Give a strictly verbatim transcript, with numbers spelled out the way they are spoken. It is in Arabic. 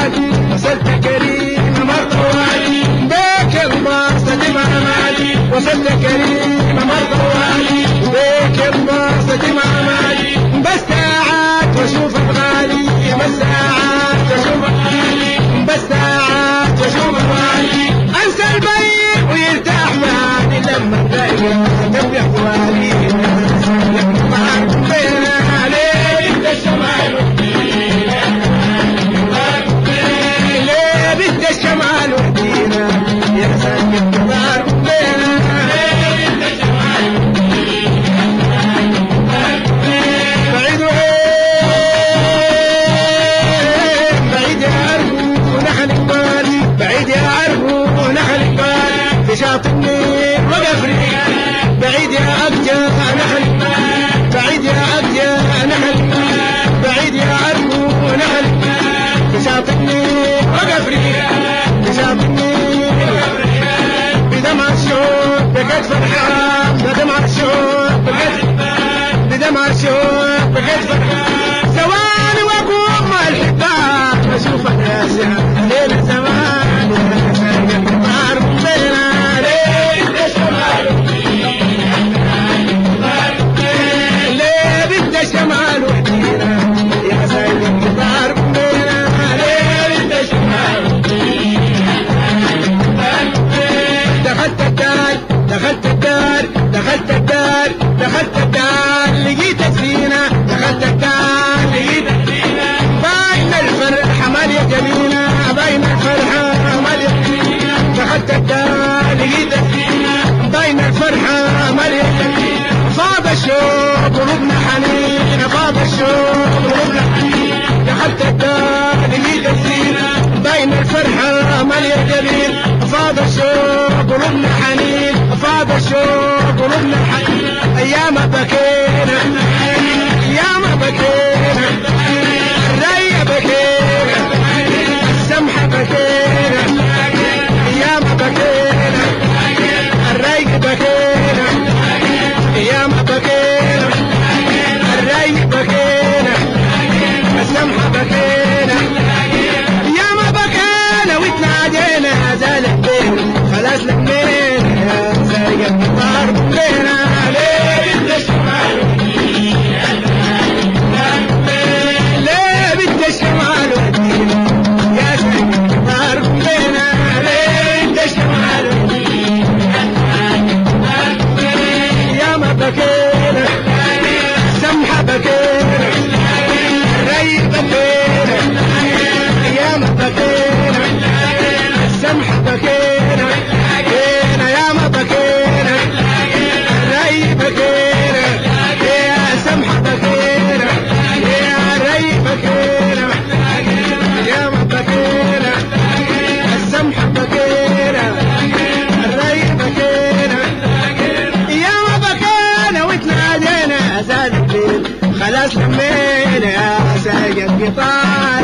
وادي وصلت كريم مرضى وادي بيك الباصة جمع مادي وصلت كريم مرضى وادي بيك الباصة جمع مادي بس ساعات واشوف الغالي بس ساعات واشوف الغالي بس ساعات واشوف الغالي انسى البيع ويرتاح بالي لما دايما تبقى حوالي شاطني وقفري بعيد يا أرجى نحل بعيد يا أرجى نحل بعيد يا أرجو نحل شاطني وقفري شاطني بدمع الشوق بقيت فرحان بدمع الشوق بقيت بدمع الشوق بقيت فرحان ثواني وأقوم مع الحباب أشوف الناس ليلة زمان دخلت الدار دخلت الدار دخلت الدار لقيت الزينة دخلت الدار لقيت الزينة باين الفرحة مالية جميلة باين الفرحة مالية جميلة دخلت الدار لقيت الزينة باين الفرحة مالية جميلة فاض الشوق قلوبنا حنين فاض الشوق قلوبنا حنين دخلت الدار لقيت الزينة باين الفرحة مالية جميلة فاض الشوق قلوبنا حنين فاض الشوق قلوبنا حنين ايام بكينا ايام بكينا الريا بكينا السمحة بكينا ايام بكينا الريا بكينا ايام بكينا الريا بكينا السمحة بكينا ايام بكينا وتنادينا زال الدين خلاص لمينا زي النار بكينا ليه بدي الشمال ليه بدي الشمال ودينا يا زي النار بكينا ليه بدي الشمال يا ما بكينا سمحة بكينا ري بكينا يا ما بكينا سمحة بكينا يا ما بكينا ري بكينا يا سمحة بكينا يا ري بكينا يا ما بكينا السمحة بكينا الري بكينا يا ما بكينا وتنادينا زاد الليل خلاص لمينا يا سايق القطار